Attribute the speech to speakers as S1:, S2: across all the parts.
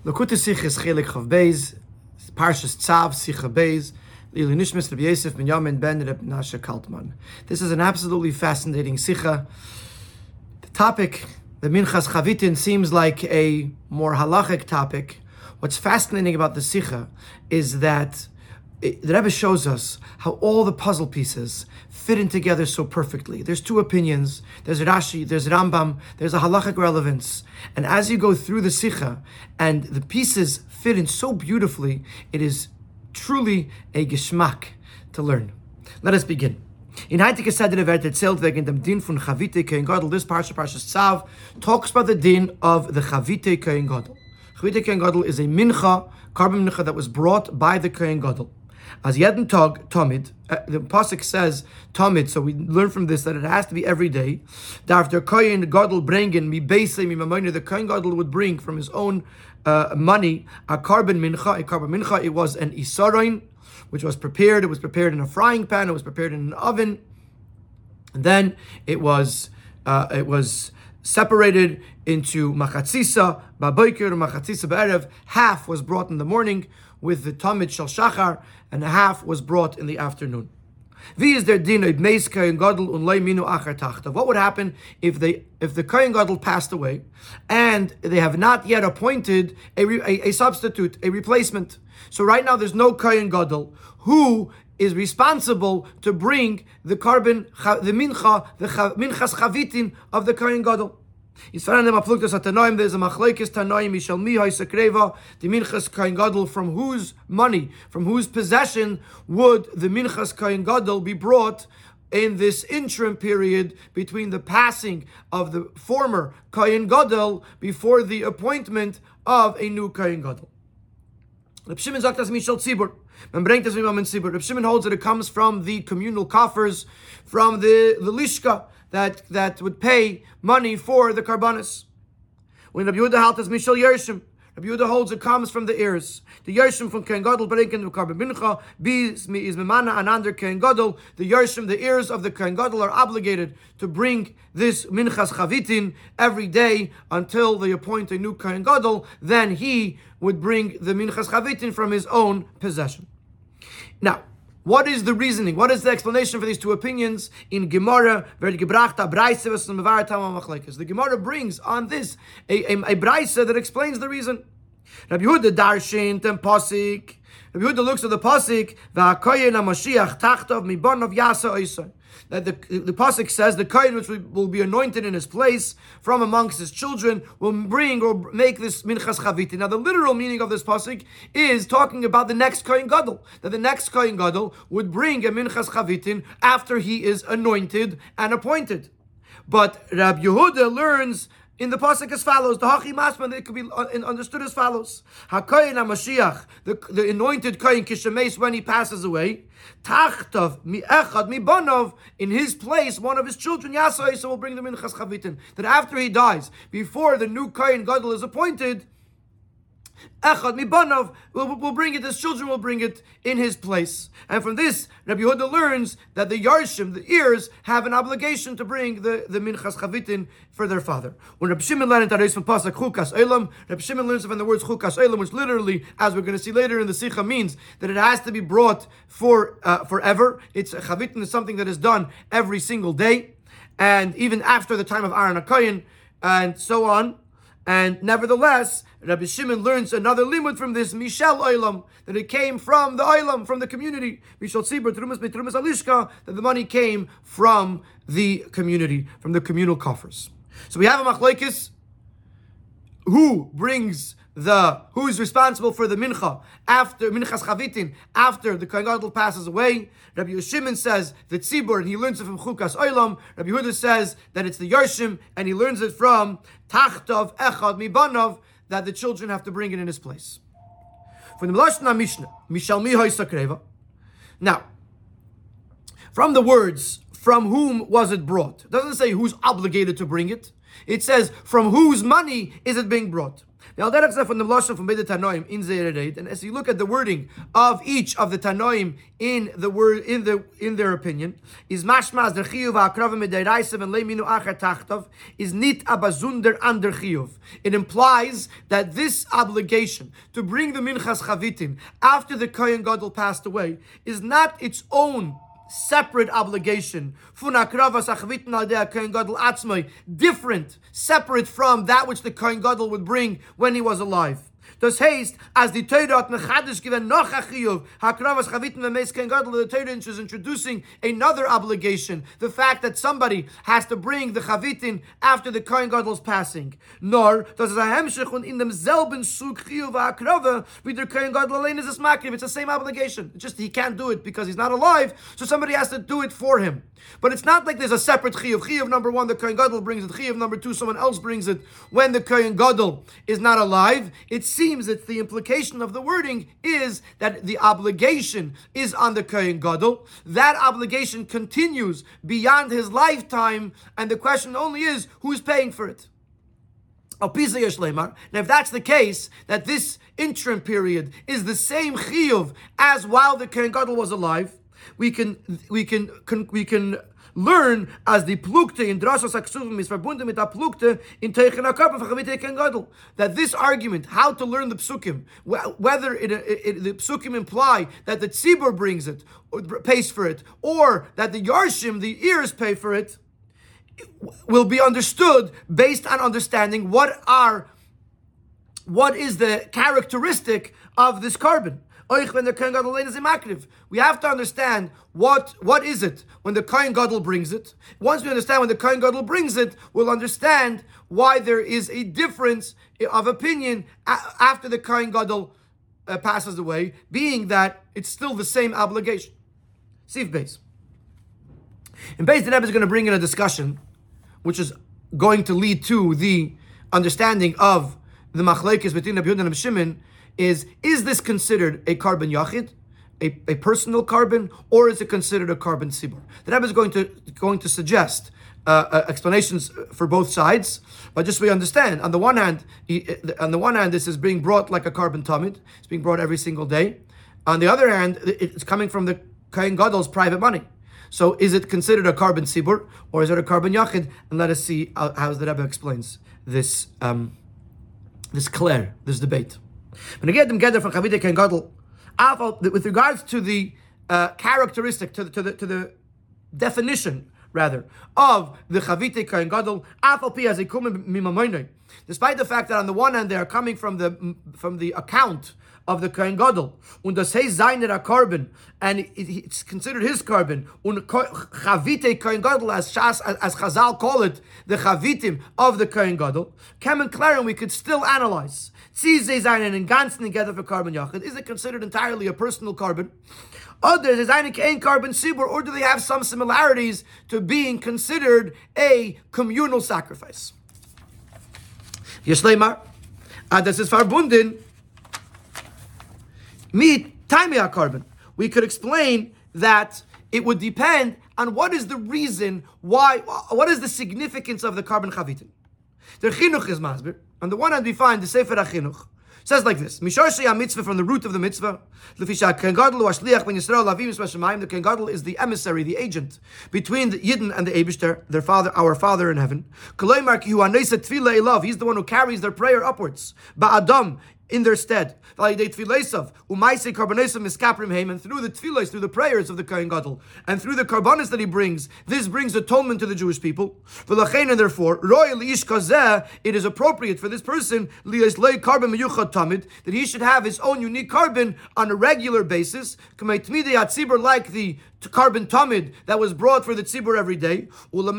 S1: Lakuta Sichos Chelik Chav Beis, Parshas Tzav Sicha Beis, Lili Nishmas Rabbi Yosef ben Yamin ben Reb Nasha Kaltman. This is an absolutely fascinating Sicha. The topic, the Minchas Chavitin, seems like a more halachic topic. What's fascinating about the Sicha is that the Rebbe shows us how all the puzzle pieces fit in together so perfectly. There's two opinions. There's Rashi, there's Rambam, there's a halachic relevance. And as you go through the Sicha and the pieces fit in so beautifully, it is truly a geschmack to learn. Let us begin. In Heitige Seder wird erzählt wegen dem Din von Chavite Kohen Gadol. This Parshas Tzav talks about the din of the Chavite Kohen Gadol. Chavite Kohen Gadol is a mincha, carbon mincha that was brought by the Kohen Gadol. As Yedin Tog, Tomid, the Pasuk says Tomid, so we learn from this that it has to be every day. After Kohen Gadol bringen, mi beise, mi mamoine, the Kohen Gadol would bring from his own money a carbon mincha. It was an isaroin, which was prepared. It was prepared in a frying pan. It was prepared in an oven. And then it was separated into machatzisa ba'boker, machatzisa ba'erev. Half was brought in the morning with the tamid shel shachar, and half was brought in the afternoon. What would happen if the Kohen Gadol passed away and they have not yet appointed a substitute, a replacement? So right now there's no Kohen Gadol who is responsible to bring the carbon, the mincha, the minchas chavitin of the Kohen Gadol. There's a machlokes tanoim mishal mi ha'sakreva, the minchas Kohen Gadol, from whose money, from whose possession would the minchas Kohen Gadol be brought in this interim period between the passing of the former Kohen Gadol before the appointment of a new Kohen Gadol. Reb Shimon sagt das mishal tzibur. Man bringt das in tzibur. Reb Shimon holds that it comes from the communal coffers, from the lishka that would pay money for the karbanis. When Rabbi Yehuda held as mishal yershim, Rabbi Yehuda holds it comes from the heirs. The yershim from Kohen Gadol bringen the carbon mincha. Is memana and under Kohen Gadol. The yershim, the heirs of the Kohen Gadol, are obligated to bring this minchas chavitin every day until they appoint a new Kohen Gadol. Then he would bring the minchas chavitin from his own possession. Now, what is the reasoning? What is the explanation for these two opinions? In Gemara, the Gemara brings on this a braisa that explains the reason. Rabbi Yehuda darshin tem pasik. Rabbi Yehuda looks at the pasik, v'hakoyin hamashiach tachtov mibonov yasa oisai. That the pasuk says the kohen which will be anointed in his place from amongst his children will bring or make this minchas chavitin. Now the literal meaning of this pasuk is talking about the next kohen gadol. That the next kohen gadol would bring a minchas chavitin after he is anointed and appointed. But Rabbi Yehuda learns in the pasuk as follows: the hachi masman, it could be understood as follows: Hakoyin HaMashiach, the anointed kohen kishemes, when he passes away, tachtav mi echad mi bonov, in his place one of his children Yasai will bring the minchas chavitin. That after he dies, before the new kohen gadol is appointed, echad mi bonov will bring it. His children will bring it in his place. And from this, Rabbi Yehuda learns that the yarshim, the heirs, have an obligation to bring the minchas chavitin for their father. When Rabbi Shimon learned from pasuk chukas olam, Rabbi Shimon learns from the words chukas olam, which literally, as we're going to see later in the Sicha, means that it has to be brought for forever. It's chavitin is something that is done every single day, and even after the time of Aaron HaKohen, and so on. And nevertheless, Rabbi Shimon learns another limud from this, Mishal Olam, that it came from the Olam, from the community. Mishal Tzibur, Terumas Alishka, that the money came from the community, from the communal coffers. So we have a machlokes, who is responsible for the mincha after minchas chavitin after the Kohen Gadol passes away. Rabbi Shimon says the tzibur, and he learns it from chukas olam. Rabbi Yehuda says that it's the yarshim, and he learns it from tachtav echad mibanov, that the children have to bring it in his place. From the Lashon Mishnah, mishal mi ha'sakreva. Now, from the words, from whom was it brought? It doesn't say who's obligated to bring it. It says, from whose money is it being brought? From the Lashon from Beit Tanoim in Zeireit, and as you look at the wording of each of the Tanoim in the word in their opinion, is mashmas der chiyuv ha'akrava midayreisav and leiminu achar tachtov is nit abazunder under chiyuv. It implies that this obligation to bring the minchas chavitin after the Kohen Gadol passed away is not its own separate obligation, different, separate from that which the Kohen Gadol would bring when he was alive. Das heißt, as the Torah hat mechadish given noch a chiyuv, hakravas chavitin v'meis Kohen Gadol, the Torah is introducing another obligation, the fact that somebody has to bring the chavitin after the Kohen Gadol's passing. Nor, das ist a hemshech und in demselben Sug chiyuv ha'akrava, with the Kohen Gadol allein is a smakriv, it's the same obligation. It's just he can't do it because he's not alive, so somebody has to do it for him. But it's not like there's a separate chiyuv. Chiyuv number one, the Kohen Gadol brings it. Chiyuv number two, someone else brings it when the Kohen Gadol is not alive. It seems that the implication of the wording is that the obligation is on the Kohen Gadol. That obligation continues beyond his lifetime, and the question only is, who's paying for it? Now, if that's the case, that this interim period is the same chiyuv as while the Kohen Gadol was alive, we can learn as the plukte in drashos haksuvim is verbunden mit der plukte in teichen hakarben v'chavitei Kohen Gadol, that this argument, how to learn the psukim, whether the psukim imply that the tzibur brings it, or pays for it, or that the yarshim, the ears, pay for it, will be understood based on understanding what is the characteristic of this carbon. We have to understand what is it when the Kohen Gadol brings it. Once we understand when the Kohen Gadol brings it, we'll understand why there is a difference of opinion after the Kohen Gadol passes away, being that it's still the same obligation. Sif Beis. And Beis, the Rebbe is going to bring in a discussion which is going to lead to the understanding of the machlekes between Rabbi Yehuda and Rabbi Shimon. Is this considered a carbon yachid, a personal carbon, or is it considered a carbon tzibur? The Rebbe is going to suggest explanations for both sides, but just so we understand, on the one hand, this is being brought like a carbon tamid. It's being brought every single day. On the other hand, it's coming from the Kohen Gadol's private money. So is it considered a carbon tzibur, or is it a carbon yachid? And let us see how the Rebbe explains this this debate. When again, together from Chavitei Kohen Gadol, with regards to the characteristic, to the definition rather of the Chavitei Kohen Gadol, despite the fact that on the one hand they are coming from the account of the Kohen Gadol, und das heißt seiner carbon, and it's considered his carbon, und Chavitei Kohen Gadol, as Chazal call it, the Chavitim of the Kohen Gadol, Kemen Klaren, we could still analyze. Tzizei seinen in ganzen together for carbon yachid. Is it considered entirely a personal carbon? Others is ein carbon sibur, or do they have some similarities to being considered a communal sacrifice? Yeshleimar, das ist verbunden mit taimei carbon. We could explain that it would depend on what is the reason why, what is the significance of the carbon chavitin. The chinuch is masbir. On the one hand, we find the Sefer HaChinuch says like this: Mishorshei HaMitzvah, from the root of the mitzvah. The Kohen Gadol is the emissary, the agent between the Yidden and the Eibishter, their father, our Father in heaven. He's the one who carries their prayer upwards. Ba'adam, in their stead. And through the tefillos, through the prayers of the Kohen Gadol, and through the karbanis that he brings, this brings atonement to the Jewish people. And therefore, it is appropriate for this person that he should have his own unique carbon on a regular basis, like the carbon tamid that was brought for the tzibur every day.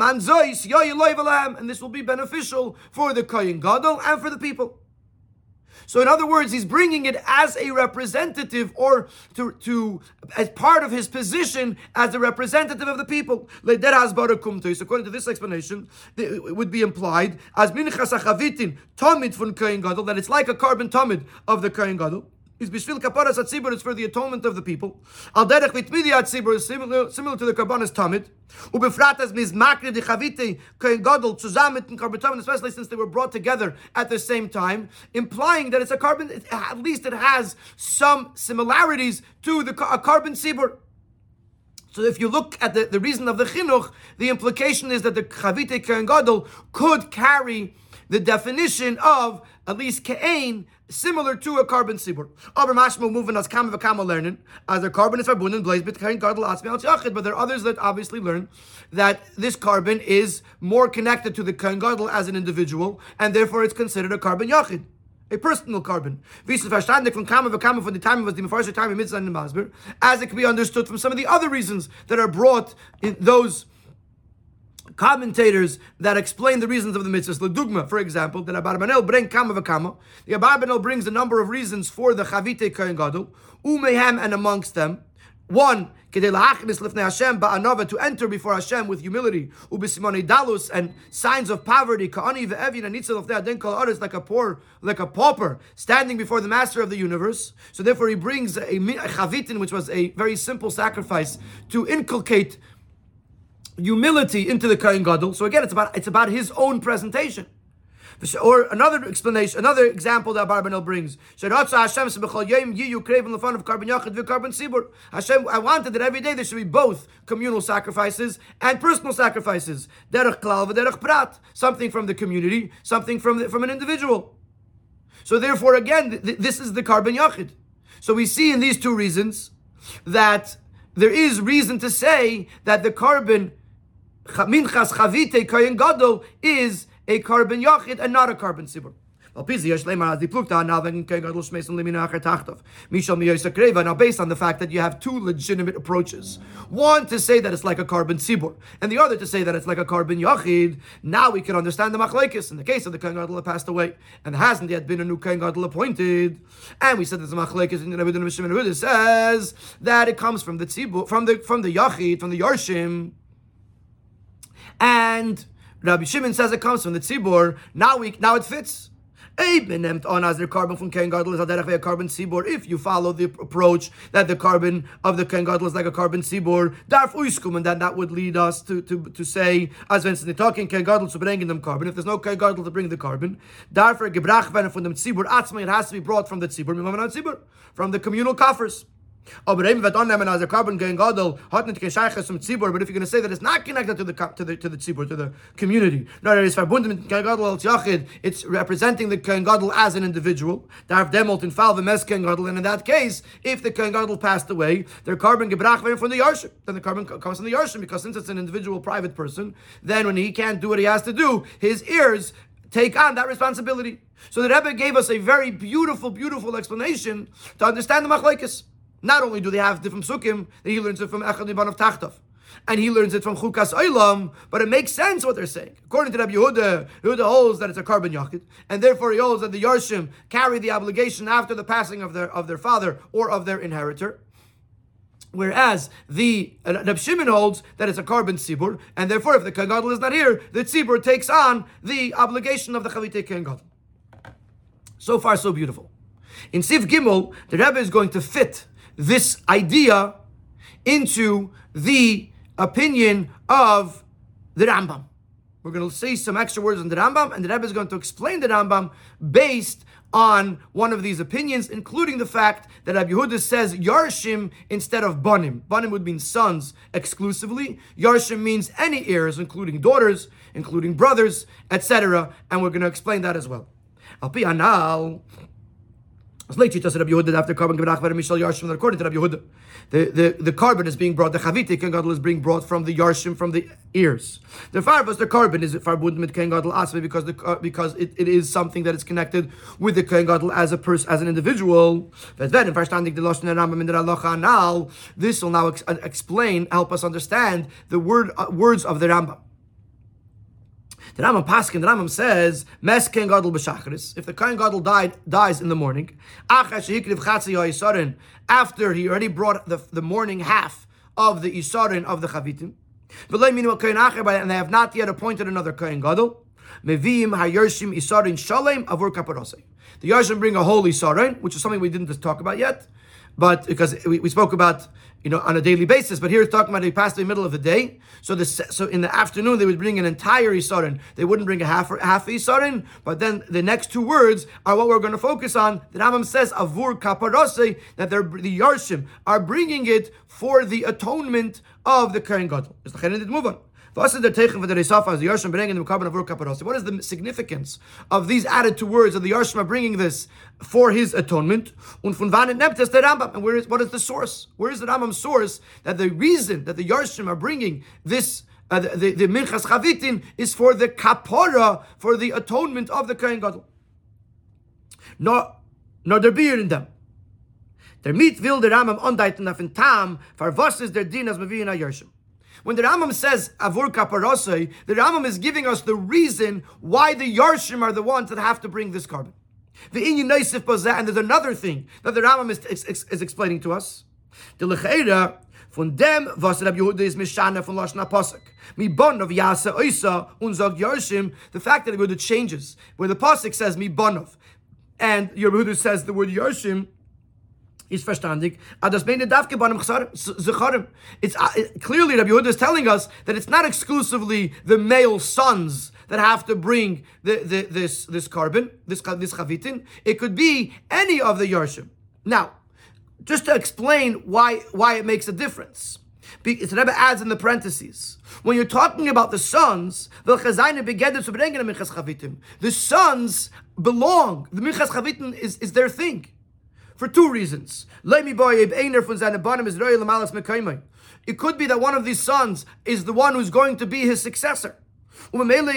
S1: And this will be beneficial for the Kohen Gadol and for the people. So in other words, he's bringing it as a representative, or as part of his position as a representative of the people. So according to this explanation, it would be implied as minchas hachavitin tamid von Kohen Gadol, that it's like a carbon tamid of the Kohen Gadol. is bishvil kaparas hatzibur, is for the atonement of the people. Al derech vitmidi hatzibur is similar to the karbanas tamid. Ubefrat as mizmakre de chavite kohen gadol zusammen mit dem karban tamid, especially since they were brought together at the same time, implying that it's a carbon. At least it has some similarities to a carbon tzibur. So if you look at the reason of the chinuch, the implication is that the chavite kohen gadol could carry the definition of at least ke'ain, similar to a carbon sibur. Aber mashma moving as kama v'kama learning, as a carbon is verbunden blaze bit kohen gadol atzmi al yachid. But there are others that obviously learn that this carbon is more connected to the kohen gadol as an individual, and therefore it's considered a carbon yachid, a personal carbon. Wie es verstanden von kama v'kama von the time was the first time in mitzvah and masber, as it can be understood from some of the other reasons that are brought in those commentators that explain the reasons of the mitzvahs. L'dugma, for example, the Abarbanel bring kama v'kama. The Abarbanel brings a number of reasons for the chavite kohen gadol, umehem, and amongst them, one, kedei la'achnis lifnei Hashem ba'anova, to enter before Hashem with humility, u'b'simonei dalus, and signs of poverty, ka'ani ve'evin anitzah lifnei adin kol haaretz, like a pauper standing before the master of the universe. So therefore he brings a chavitin, which was a very simple sacrifice to inculcate humility into the kohen gadol. So again, it's about his own presentation. Or another explanation, another example that Abarbanel brings. Hashem, I wanted that every day there should be both communal sacrifices and personal sacrifices. Derech klal v'derech prat, something from the community, something from an individual. So therefore, again, this is the carbon yachid. So we see in these two reasons that there is reason to say that the carbon minchas chavite kohen gadol is a carbon yachid and not a carbon sibur. Now, based on the fact that you have two legitimate approaches, one to say that it's like a carbon sibur, and the other to say that it's like a carbon yachid, now we can understand the machlekes. In the case of the kohen gadol that passed away, and there hasn't yet been a new kohen gadol appointed, and we said that the machlekes in the Rebbe Shimon Yehuda says that it comes from the tzibur, from the yachid, from the yarshim, and Rabbi Shimon says it comes from the tzibur. Now it fits. On as their carbon from kohen gadol is a carbon sibur. If you follow the approach that the carbon of the kohen gadol is like a carbon sibur, darf uiskum, and then that would lead us to say, as when they're talking kohen gadol to bring them carbon. If there's no kohen gadol to bring the carbon, darfur gebrach werden from the tzibur atzmai, it has to be brought from the tzibur, from the communal coffers. But if you're going to say that it's not connected to the tzibur, to the community, no, it's representing the kohen gadol as an individual. And in that case, if the kohen gadol passed away, their carbon gebrach from the yarshim. Then the carbon comes from the yarshim, because since it's an individual private person, then when he can't do what he has to do, his heirs take on that responsibility. So the Rebbe gave us a very beautiful, beautiful explanation to understand the machlekes. Not only do they have different sukkim, that he learns it from Echad Miban of Tachtov, and he learns it from Chukas Olam, but it makes sense what they're saying. According to Rabbi Yehuda, Yehuda holds that it's a carbon yachid, and therefore he holds that the Yarshim carry the obligation after the passing of their father or of their inheritor. Whereas the Rabbi Shimon holds that it's a carbon tzibur, and therefore if the kohen gadol is not here, the tzibur takes on the obligation of the chavite kohen gadol. So far, so beautiful. In Sif Gimel, the Rebbe is going to fit this idea into the opinion of the Rambam. We're going to say some extra words on the Rambam, and the Rebbe is going to explain the Rambam based on one of these opinions, including the fact that Rabbi Yehuda says Yarshim instead of Banim. Banim would mean sons exclusively. Yarshim means any heirs, including daughters, including brothers, etc. And we're going to explain that as well. Al pi anal, according to Rabbi Yehuda, the carbon is being brought, the chavite kohen gadol is being brought from the yarshim, from the ears. The farvas, the carbon, is verbunden mit kohen gadol asmi, because it is something that is connected with the kohen gadol as an individual. This will now help us understand the words of the Rambam. The Rambam says, Mes kohen gadol b'shachris, if the kohen gadol dies in the morning, after he already brought the morning half of the isarin of the chavitim, and they have not yet appointed another kohen gadol, Mevim hayarshim isarin shalem avur kaparosei. The Yarshim bring a holy isarin, which is something we didn't just talk about yet, but because we spoke about, on a daily basis, but here it's talking about they passed the middle of the day. So in the afternoon they would bring an entire isarin. They wouldn't bring a half isarin, but then the next two words are what we're going to focus on. The Rambam says avur kaparosei, that the Yarshim are bringing it for the atonement of the Kohen Gadol. Move on. What is the significance of these added two words of the Yarshim are bringing this for his atonement? And what is the source? Where is the Rambam's source that the reason that the Yarshim are bringing this, the Minchas Chavitin, is for the kapara, for the atonement of the Kohen Gadol? Nor der beer in them. Der mit will der Rambam andeuten auf den Tam, for was is der din as mevi in a Yarshim. When the Rambam says avur kaparosei, the Rambam is giving us the reason why the Yarshim are the ones that have to bring this carbon. The inyan neisif bazeh, and there's another thing that the Rambam is explaining to us. The lecheira von dem was Rabbi Yehuda is mishana von lashon pasuk mi bonov yasa oisa unzog Yarshim. The fact that Rabbi Yehuda changes where the pasuk says mi bonov and Rabbi Yehuda says the word Yarshim. Is verstandig. It's clearly Rabbi Yehuda is telling us that it's not exclusively the male sons that have to bring this carbon, this chavitin. It could be any of the Yarshim. Now, just to explain why it makes a difference. The Rebbe adds in the parentheses, when you're talking about the sons, the sons belong. The minchas chavitin is their thing. For two reasons. It could be that one of these sons is the one who's going to be his successor. So now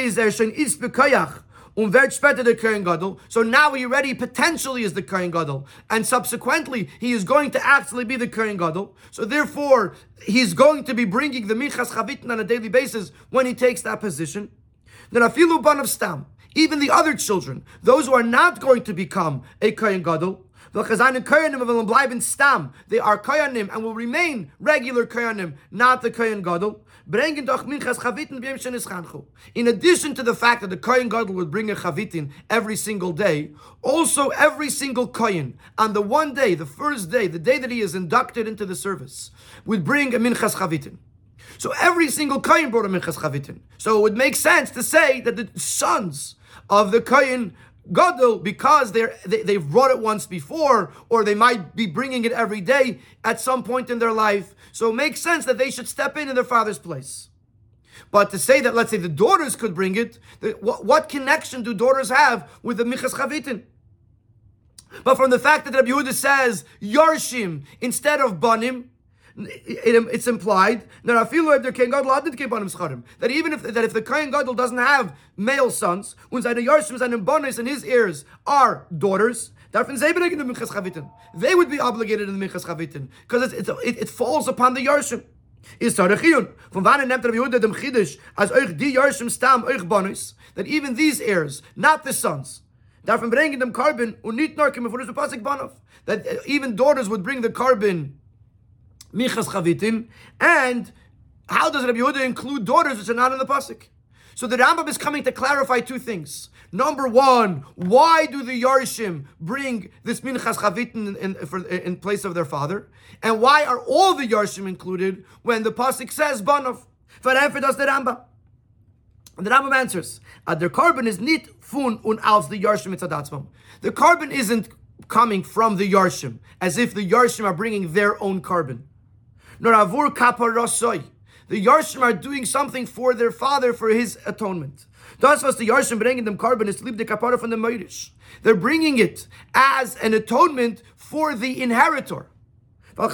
S1: he already potentially is the Kohen Gadol, and subsequently he is going to actually be the Kohen Gadol. So therefore, he's going to be bringing the Minchas Chavitin on a daily basis when he takes that position. Then afilu ban of stam, even the other children, those who are not going to become a Kohen Gadol, they are koyanim and will remain regular koyanim, not the Kohen Gadol. In addition to the fact that the Kohen Gadol would bring a chavitin every single day, also every single kohen on the one day, the first day, the day that he is inducted into the service, would bring a minchas chavitin. So every single kohen brought a minchas chavitin. So it would make sense to say that the sons of the Kohen Gadol, because they've brought it once before, or they might be bringing it every day at some point in their life, so it makes sense that they should step in their father's place. But to say that, let's say, the daughters could bring it, what connection do daughters have with the Minchas Chavitin? But from the fact that Rabbi Yehuda says Yarshim instead of Banim, it's implied that even if the Kohen Gadol doesn't have male sons, and his heirs are daughters, they would be obligated in the Minchas Chavitin because it falls upon the Yarshim. That even these heirs, not the sons, that even daughters would bring the carbon Minchas Chavitin, and how does Rabbi Yehuda include daughters which are not in the pasuk? So the Rambam is coming to clarify two things. Number one, why do the Yarshim bring this Minchas Chavitin in place of their father? And why are all the Yarshim included when the pasuk says Banov? Varefet does the Rambam. And the Rambam answers, their carbon is nit fun un als the Yarshim mitzadatzmam. The carbon isn't coming from the Yarshim, as if the Yarshim are bringing their own carbon. Nor avur kaparosoi. The Yarshim are doing something for their father for his atonement. Das was the Yarshim bringing them carbon is lieb the kapara from the Meirish. They're bringing it as an atonement for the inheritor. As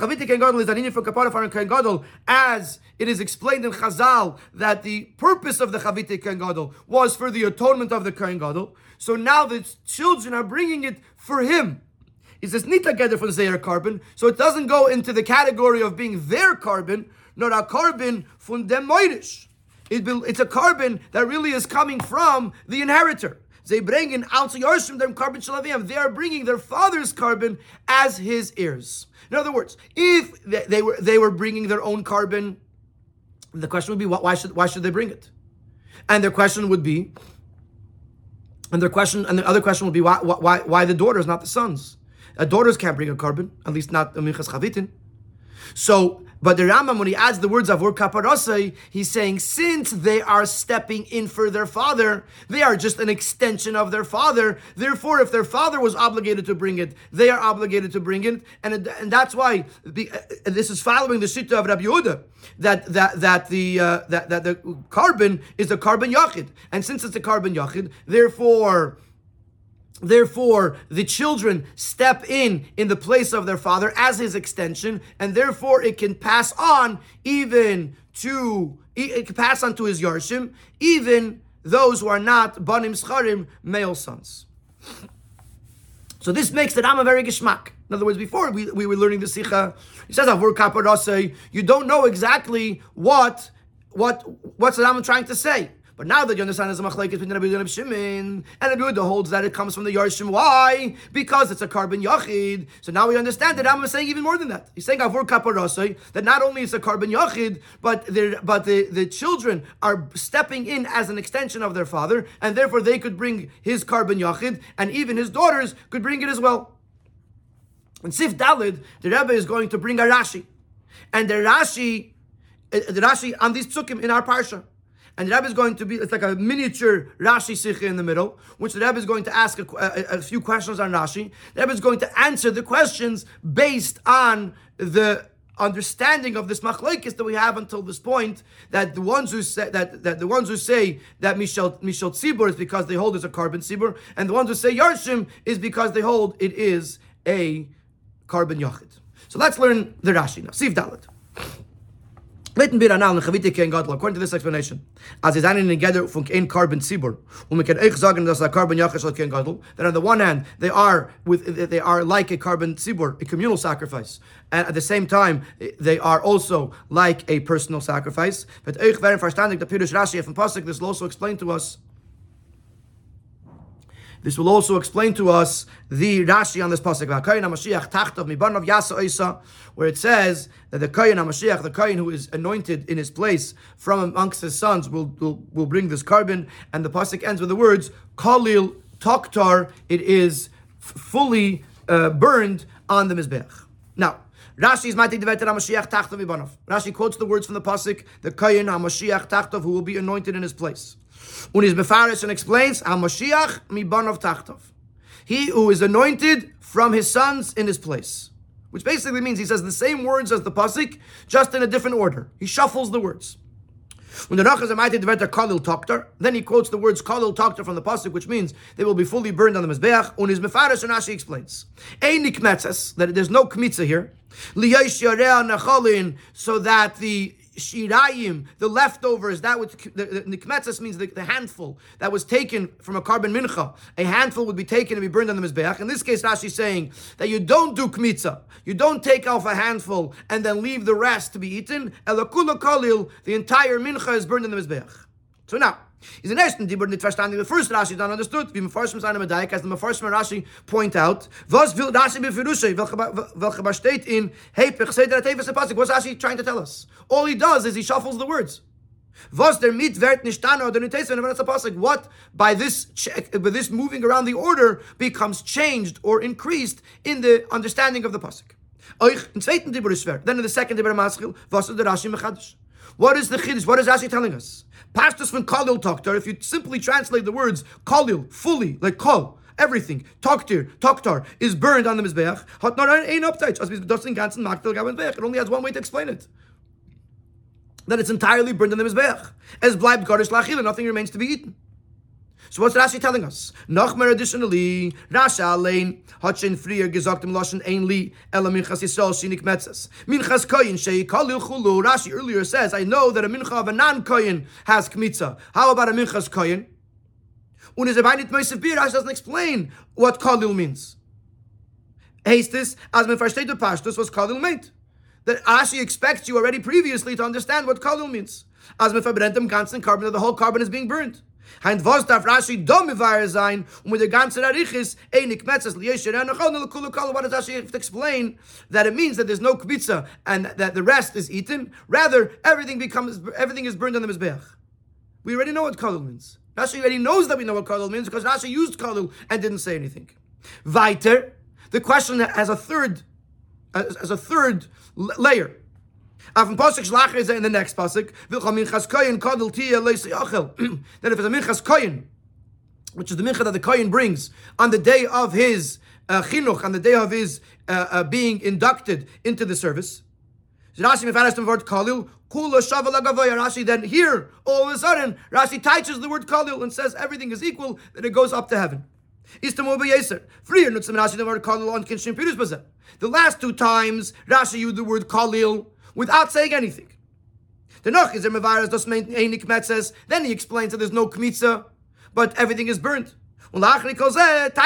S1: it is explained in Chazal that the purpose of the Chavite Kohen Gadol was for the atonement of the Kohen Gadol. So now the children are bringing it for him. It says nit together from their carbon, so it doesn't go into the category of being their carbon, nor a carbon from dem Meirish. It's a carbon that really is coming from the inheritor. They bring in also Yarshim them carbon shalavim. They are bringing their father's carbon as his heirs. In other words, if they were bringing their own carbon, the question would be why should they bring it? And their question would be, And the other question will be why the daughters, not the sons? Daughters can't bring a carbon, at least not a minchas chavitin. So, but the Rambam, when he adds the words avur kaparasai, he's saying since they are stepping in for their father, they are just an extension of their father. Therefore, if their father was obligated to bring it, they are obligated to bring it, and that's why this is following the shita of Rabbi Yehuda that the carbon is a carbon yachid, and since it's a carbon yachid, Therefore, the children step in the place of their father as his extension, and therefore it can pass on to his yarshim, even those who are not banim scharim, male sons. So this makes the Rama very geschmack. In other words, before we were learning the Sikha, he says avur kaparasei, you don't know exactly what's the Rama trying to say. But now that you understand there's a machlekes between Rabbi Yehuda and Rabbi Shimon, and Rabbi Yehuda holds that it comes from the Yarshim. Why? Because it's a carbon yachid. So now we understand that Rambam is saying even more than that. He's saying avur kaparasei, that not only is a carbon yachid, but the children are stepping in as an extension of their father, and therefore they could bring his carbon yachid, and even his daughters could bring it as well. In Sif Dalid, the Rebbe is going to bring a Rashi, and the Rashi on these psukim in our parsha. And the Rebbe is going to be, it's like a miniature Rashi Sikha in the middle, which the Rebbe is going to ask a few questions on Rashi. The Rebbe is going to answer the questions based on the understanding of this machlokes that we have until this point, that the ones who say that Mishal Tzibur is because they hold it's a carbon Tzibur, and the ones who say Yarshim is because they hold it is a carbon Yachid. So let's learn the Rashi now. Siv Dalet. According to this explanation, as is einen together von kein carbon zibur, we can echt sagen dass a carbon yachid shel kein gadol. That on the one hand they are like a carbon zibur, a communal sacrifice, and at the same time they are also like a personal sacrifice. But euch werden verstandig the Pirush Rashi from pasuk. This will also explain to us. This will also explain to us the Rashi on this pasuk, where it says that the Kohen HaMashiach, the Kohen who is anointed in his place from amongst his sons, will bring this carbon, and the pasuk ends with the words Kalil Toktar. It is fully burned on the mizbeach. Now, Rashi is Matik Deveter HaMashiach Tachtov Ibanov. Rashi quotes the words from the pasuk, the Kohen HaMashiach Tachtov, who will be anointed in his place. When he's Mefarish and explains, HaMashiach Mibanov Tachtov, he who is anointed from his sons in his place. Which basically means he says the same words as the pasuk, just in a different order. He shuffles the words. When the Rachaz Amaiti Deveter Kalil Toktar, then he quotes the words Kalil Toktar from the pasuk, which means they will be fully burned on the Mizbeach. When he's Mefarish and Rashi explains, Einik Metzes, that there's no Kmitza here, Liyash Yarea Nechalin, so that the Shirayim, the leftovers, that which the nikmetzes means the handful that was taken from a carbon mincha. A handful would be taken and be burned on the mizbeach. In this case, Rashi is saying that you don't do kmitza. You don't take off a handful and then leave the rest to be eaten. Elakula kalil, the entire mincha is burned in the mizbeach. So now, is an ersten Dibur nicht verstanden. The first Rashi is not understood. Wie Mefarshim seine Medaik, as the Mefarshim and Rashi point out, was will Rashi befirushe, welche besteht in Hepech Seder Teves Pasuk. What's Rashi trying to tell us? All he does is he shuffles the words. Was der mit wird nicht dann oder nicht heißen, wenn it's a pasuk. What by this moving around the order becomes changed or increased in the understanding of the pasuk. Euch in zweiten Dibur ist schwer. Then in the second Dibur Maschil, was ist der Rashi mechadish? What is the chiddush? What is Rashi telling us? Pashtus from Kalil Toktar, if you simply translate the words Kalil, fully, like Kol, everything, Toktar, is burned on the Mizbeach, hat nur ein Update, as das den ganzen Magdal Gaben Mizbeach. It only has one way to explain it. That it's entirely burned on the Mizbeach. As bleibt Garish Lachila, nothing remains to be eaten. So what's Rashi telling us? Noch more additionally, Rashi allein hat schon früher gesagt im Lashon Einli ela minchas Yisrael shinik metzes. Minchas koyin shei kalil chulu. Rashi earlier says, I know that a mincha of a non-koyin has kmitza. How about a minchas koyin? Und is nicht Mosef Bir, Rashi doesn't explain what kalil means. Heißt es, as man versteht der Pashtus, was kalil meint. That Rashi expects you already previously to understand what kalil means. As man verbrennt dem ganzen carbon, that the whole carbon is being burned. And was darf Rashi dom mivar sein, with the ganze Arichis, einik metzes liyesher anachon lekulu kol. What does Rashi have to explain? That it means that there's no kbitza and that the rest is eaten. Rather, everything is burned on the mizbeach. We already know what kol means. Rashi already knows that we know what kalil means because Rashi used kalil and didn't say anything. Weiter, the question has a third layer. After pasuk shlacher is in the next pasuk. That if it's a minchas koyin, which is the mincha that the koyin brings on the day of his chinuch, on the day of his being inducted into the service. Rashi mefaresh the word kalil, kula shava lagavoya. Rashi then here, all of a sudden, Rashi touches the word kalil and says everything is equal, that it goes up to heaven. The last two times, Rashi used the word kalil without saying anything. Then he explains that there's no kmitza, but everything is burnt. In other words,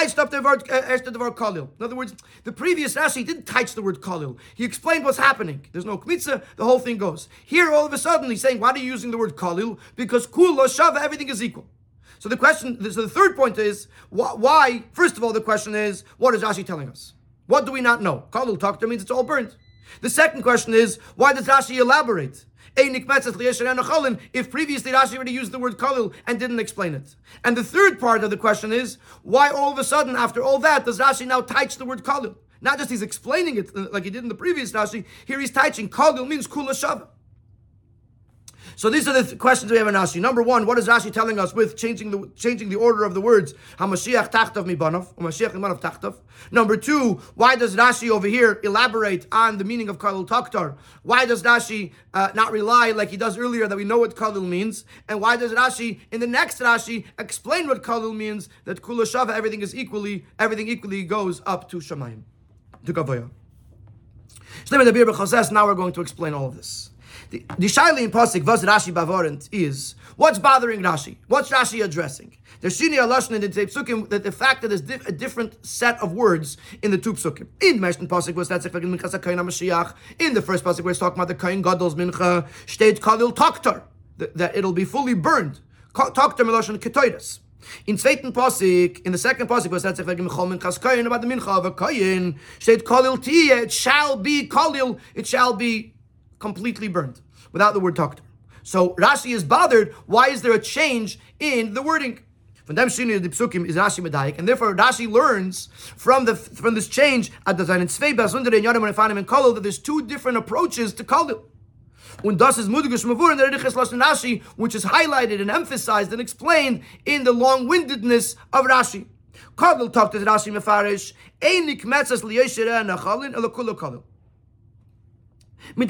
S1: the previous Rashi didn't touch the word kalil. He explained what's happening. There's no kmitza, the whole thing goes. Here, all of a sudden, he's saying, why are you using the word kalil? Because kula shava, everything is equal. So the third point is, why? First of all, the question is, what is Rashi telling us? What do we not know? Kalil takta means it's all burnt. The second question is, why does Rashi elaborate? If previously Rashi already used the word kalil and didn't explain it. And the third part of the question is, why all of a sudden, after all that, does Rashi now touch the word kalil? Not just he's explaining it like he did in the previous Rashi, here he's touching. Kalil means kula shava. So these are the questions we have in Rashi. Number one, what is Rashi telling us with changing the order of the words? HaMashiach tachtav mibanav, HaMashiach mibanav tachtav. Number two, why does Rashi over here elaborate on the meaning of kalil taktar? Why does Rashi not rely like he does earlier that we know what kalil means? And why does Rashi in the next Rashi explain what kalil means? That kula shava, everything equally goes up to Shamayim, to Gavoya. Now we're going to explain all of this. The shaila in pasuk v'az Rashi bavorent is what's bothering Rashi? What's Rashi addressing? There's shini alashon in the psukim that the fact that there's a different set of words in the two psukim. In the Meshtan pasuk was that's in minchas hakoyin hamashiach. In the first pasuk where it's talking about the koyin gadol's mincha shteit kalil taktar, that it'll be fully burned. Taktar melashon ketoides. In zweiten pasuk, in the second pasuk was that's about the mincha of a koyin shteit kalil tiyeh. It shall be kalil. It shall be completely burnt, without the word taktar. So Rashi is bothered. Why is there a change in the wording? From them shini the psukim is Rashi medayik, and therefore Rashi learns from this change at the zayin tzvei basundere in yadam and and kalil that there's two different approaches to kalil. Und das is mudigus mavur in the Ridichas Lashon Rashi, which is highlighted and emphasized and explained in the long-windedness of Rashi. Kalil taktar Rashi mefarish einik metzas liyeshira nachalin elakulu kalil. By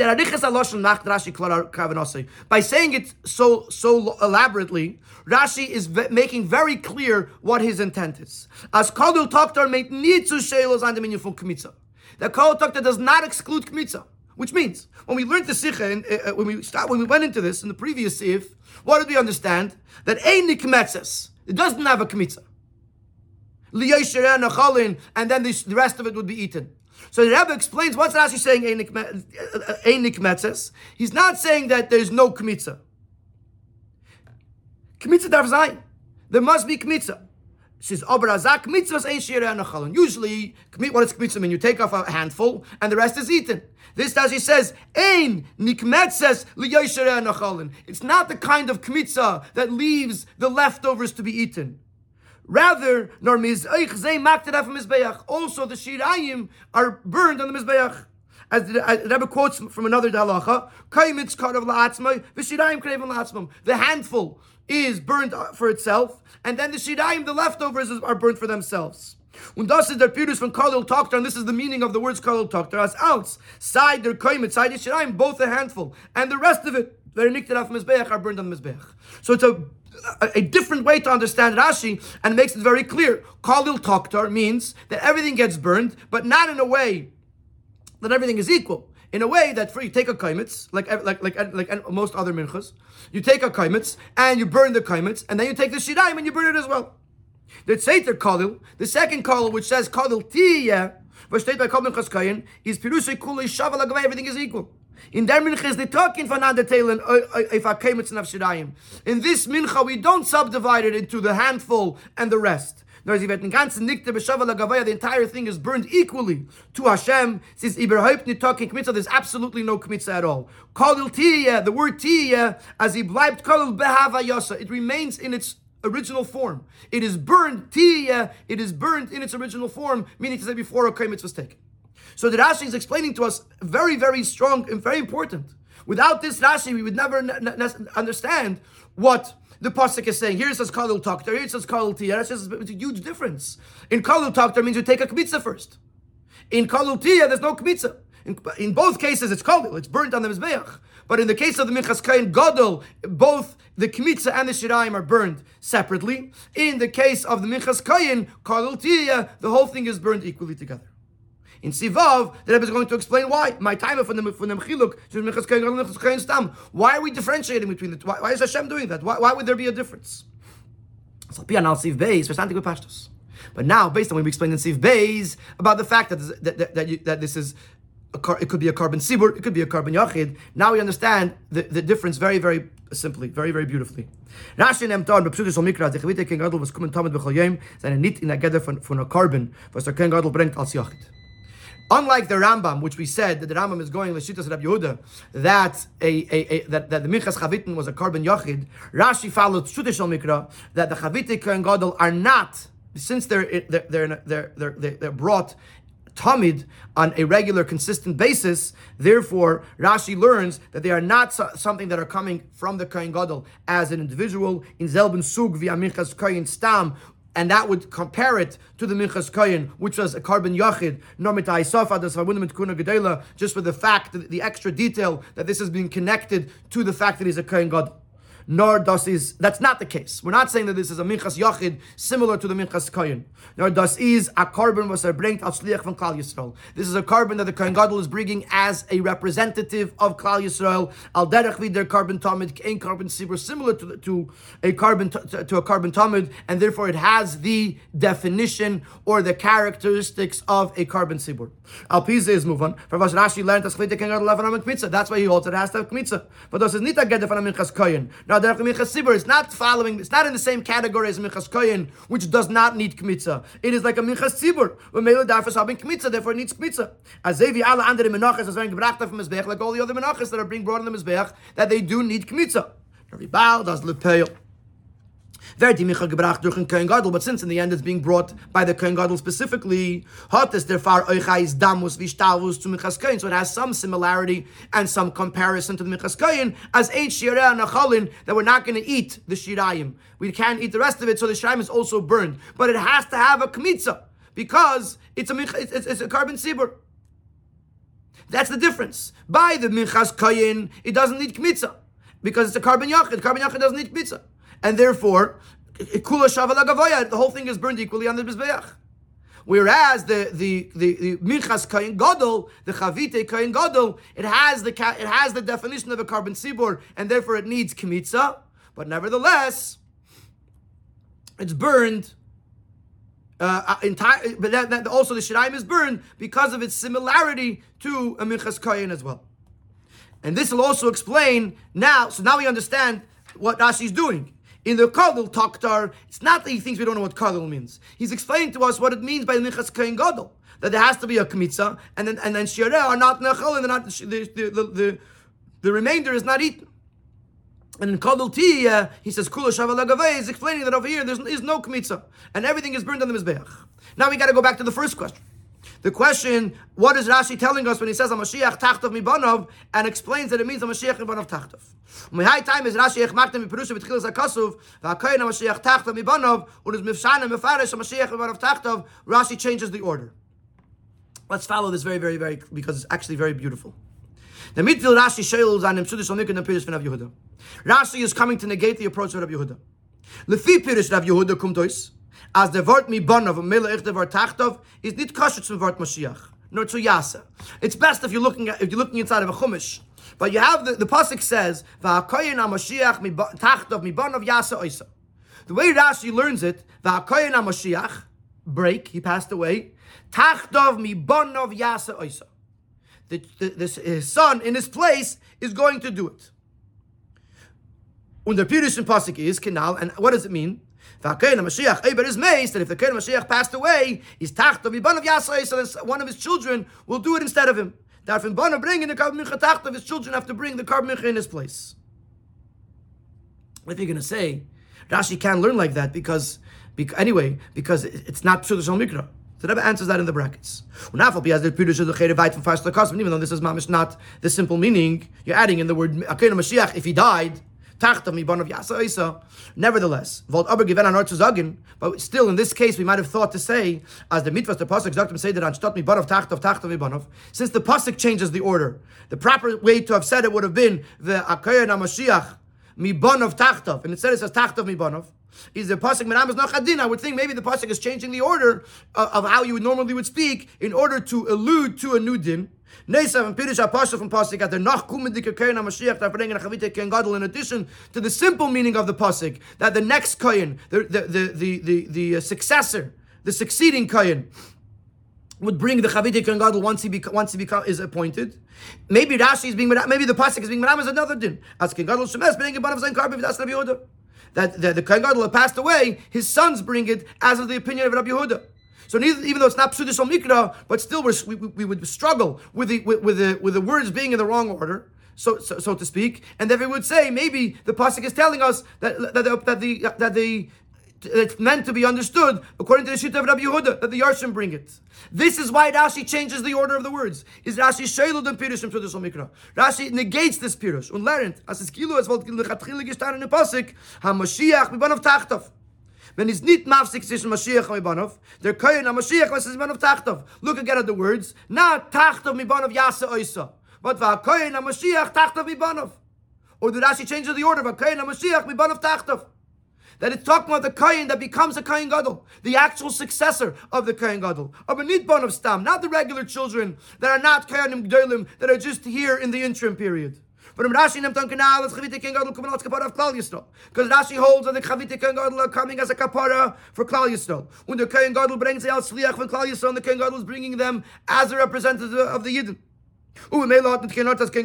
S1: saying it so elaborately, Rashi is making very clear what his intent is. As Kalil Taktar made nitzu shelos on the minion from Kmitza. The Kalil Taktar does not exclude Kmitza, which means when we learned the Sikha, when we went into this in the previous Sif, what did we understand? That ein nikmetzes, it doesn't have a Kmitza. And then the rest of it would be eaten. So the Rebbe explains what's Rashi saying ein nikmetzes. He's not saying that there's no kmitza. Kmitza darf sein. There must be kmitza. She says, Oberazak mitzvahs ein shireh anachalon. Usually, what does kmitza mean? You take off a handful and the rest is eaten. This Rashi says, ein nikmetzes liyoshireh anachalon. It's not the kind of kmitza that leaves the leftovers to be eaten. Rather, also the shirayim are burned on the mizbeach. As the Rebbe quotes from another halacha, the handful is burned for itself, and then the shirayim, the leftovers, are burned for themselves. Und das ist der Pyrus from Kalil Taktar, and this is the meaning of the words Kalil Taktar, as outside their koimit, side the shirayim, both a handful, and the rest of it, are burned on the mizbeach. So it's a different way to understand Rashi, and makes it very clear. Kalil Taktar means that everything gets burned, but not in a way that everything is equal. In a way that you take a kaimitz, like most other minchas, you take a kaimitz and you burn the kaimitz, and then you take the shirayim and you burn it as well. The Tzeiter Kalil, the second Kalil, which says Kalil Tiyeh, which stated by Kalil Chaskayin, is Pirushay Kulei Shaval Agavay, everything is equal. In der mincha is the talking for another tailen if I came it's enough shirayim. In this mincha we don't subdivide it into the handful and the rest. The entire thing is burned equally to Hashem. Since there's absolutely no kmitza at all. Kalil tiyeh, the word tiyeh, as he bleibt kalil behava yasa, it remains in its original form. It is burned, tiyah, it is burned in its original form, meaning to say before a kohen mitzvah was taken. So the Rashi is explaining to us very, very strong and very important. Without this Rashi, we would never understand what the pasuk is saying. Here it says kalul taktar, here it says kalul tiyah. That's just a huge difference. In kalul taktar means you take a kmitza first. In kalul tiyah, there's no kmitza. In both cases, it's kalul, it's burnt on the mizbeach. But in the case of the Minchas Kohen Gadol, both the Kmitza and the Shirayim are burned separately. In the case of the Minchas Kohen, Kalul Tiyah, the whole thing is burned equally together. In Sivav, the Rebbe is going to explain why. My time from the Mechiluk, Minchas Kohen Gadol, Minchas Kohen Stam. Why are we differentiating between the two? Why is Hashem doing that? Why would there be a difference? So, Pianal Siv Beis, Verstantik with Pashtos. But now, based on what we explained in Siv Beis, about the fact that this is it could be a carbon sibur, it could be a carbon yachid. Now we understand the difference very, very simply, very, very beautifully. Rashi nimmt an, bepschudisch al mikra, die Chavite Kohen Gadol, was kommen tamid bechol yom, seine nicht in der Geder von a carbon, was der Kohen Gadol bringt als yachid. Unlike the Rambam, which we said that the Rambam is going l'shitas Rabbi Yehuda, that that the Minchas Chavitin was a carbon yachid, Rashi followed pschudisch al mikra, that the Chavite Kohen Gadol are not, since they're brought tamid on a regular, consistent basis. Therefore, Rashi learns that they are not something that are coming from the Kohen Gadol as an individual in Zelben Sug via Minchas Kohen Stam, and that would compare it to the Minchas Kohen, which was a carbon yachid, normitai safa das vabunim kuna gedela, just for the fact, the extra detail that this is being connected to the fact that he's a Kohen Gadol. Nor that's not the case. We're not saying that this is a Minchas Yachid similar to the Minchas Kohen. Nor is a carbon was bringt als Shliach von Klal Yisrael. This is a carbon that the Kohen Gadol is bringing as a representative of Klal Yisrael. Al derech vider carbon tamid, ein carbon sibur, similar to a carbon to a carbon tamid, and therefore it has the definition or the characteristics of a carbon sibur. Al Pizah is move on. For was Rashi learned as Chavite Kohen Gadol levan kmitza. That's why he holds it has to have kmitza. But this is nita geder von a Minchas Kohen. Now, the Minchas Sibur is not following, it's not in the same category as Minchas Kohen, which does not need Kmitza. It is like a Minchas Sibur, where Mele Darfus having Kmitza, therefore it needs Kmitza. As Zevi Allah andere Menachas, as being gebracht from Mizbeach, like all the other Menachas that are being brought in the Mizbeach, that they do need Kmitza. Ribal does Lepeil. But since in the end it's being brought by the Kohen Gadol specifically, so it has some similarity and some comparison to the Minchas Kohen, as ein shirah nachalin, that we're not going to eat the shirayim. We can't eat the rest of it, so the shirayim is also burned. But it has to have a kmitza, because it's a carbon sibur. That's the difference. By the Minchas Kohen, it doesn't need kmitza, because it's a carbon yachid. Carbon yachid doesn't need kmitza. And therefore, kula shava lagavoya, the whole thing is burned equally on the mizbeach. Whereas the Minchas Kohen Gadol, the Chavite Kohen Gadol, it has the definition of a carbon sibur, and therefore it needs kmitza. But nevertheless, it's burned. But that also the shirayim is burned because of its similarity to a Minchas Kohen as well. And this will also explain now. So now we understand what Rashi is doing. In the Kalul Taktar, it's not that he thinks we don't know what Kalul means. He's explaining to us what it means by the Minchas Kohen Gadol, that there has to be a kmitza, and then shireh are not nechal, and not the remainder is not eaten. And in Kalul Tiyah, he says Kula Shava Lagaveh is explaining that over here there is no kmitza, and everything is burned on the mizbeach. Now we got to go back to the first question. The question, what is Rashi telling us when he says HaMashiach Tachtov Mibanov, and explains that it means HaMashiach Mibanov Tachtov? My high time is Rashi Echmartem Miperusha B'tchilas HaKasuv, V'Hakoyin HaMashiach Tachtov Mibanov, und is Mifshana Mefarish HaMashiach Mibanov Tachtov. Rashi changes the order. Let's follow this very, very, very, because it's actually very beautiful. The Mitvil Rashi Sheilus on him Shudish Onik and the Pirish Rav Yehuda. Rashi is coming to negate the approach of Rav Yehuda. Lefi Pirish Rav Yehuda kumtois, as the word Mibanov and Mele Ich the word Tachtov is not kosher to the word Mashiach, nor to Yasa. It's best if you're looking inside of a Chumash. But you have the pasuk says V'Hakoyin HaMashiach Tachtov Mibanov Yasa Oisa. The way Rashi learns it, V'Hakoyin HaMashiach, break, he passed away, Tachtov Mibanov Yasa Oisa. His son in his place is going to do it. Und der Pirischen pasuk is Kenal, and what does it mean? V'Hakoyin HaMashiach Eber is maced, that if the Kohen HaMashiach passed away, he's Tachtov Mibanov Yasa Oisa, so one of his children will do it instead of him. Darfin Bana bring in the carbon mincha tachtov, his children have to bring the carbon mincha in his place. If you're going to say, Rashi can't learn like that because it's not Pshuta Shal Mikra. The Rebbe answers that in the brackets. Even though this is mamish not the simple meaning, you're adding in the word Akein Mashiach if he died. Nevertheless, but still in this case we might have thought to say, as the mitvas the pasuk zaktim say that anstot mi banov tachtov mi banov, since the pasuk changes the order, the proper way to have said it would have been the Akein Mashiach mi banov tachtov, and instead it says tachtov mi banov. Is the pasuk menamas nachadin? I would think maybe the pasuk is changing the order of how you normally would speak in order to allude to a new din. Nesav and Pirush Apasha from pasuk at the nach kumedik Kohen HaMashiach that bringing a chavite Kohen Gadol in addition to the simple meaning of the pasuk that the next Kohen, the successor, the succeeding Kohen would bring the chavite Kohen Gadol once he is appointed. Maybe Rashi is being maybe the pasuk is being menamas another din as Kohen Gadol shemes bringing banav zayin karbi v'das Rabbi Yehuda. That the Kohen Gadol had passed away, his sons bring it as of the opinion of Rabbi Yehuda. So even though it's not Pshuta Shal Mikra, but still we would struggle with the words being in the wrong order, so to speak, and then we would say maybe the pasuk is telling us that it's meant to be understood according to the Shita of Rabbi Yehuda that the Yarshim bring it. This is why Rashi changes the order of the words. Is Rashi sheilud and pirush in Pshuta Shal Mikra? Rashi negates this pirush and lernt as es kilo as volt lechatchile gestanden in the pasuk HaMashiach mibanav tachtov. When it's nit mafsik zwischen Mashiach and Mibanov, der Kohen HaMashiach was Mibanov tachtov. Look again at the words. Not tachtov Mibanov yasa oisa, but Kohen HaMashiach tachtov Mibanov. Or the Rashi changes the order of Kohen HaMashiach Mibanov tachtov. That it's talking about the Kohen that becomes a Kohen Gadol, the actual successor of the Kohen Gadol. Of a nitban of stam, not the regular children that are not Kohanim Gdolim, that are just here in the interim period. But Rashi nimmt kanal as Chavite Kohen Gadol coming out kapara of Klal Yisrael, because Rashi holds that the Chavite Kohen Gadol are coming as a kapara for Klal Yisrael. When the Kohen Gadol brings the Al Shliach from Klal Yisrael, and the Kohen Gadol is bringing them as a representative of the Yidden. So therefore, the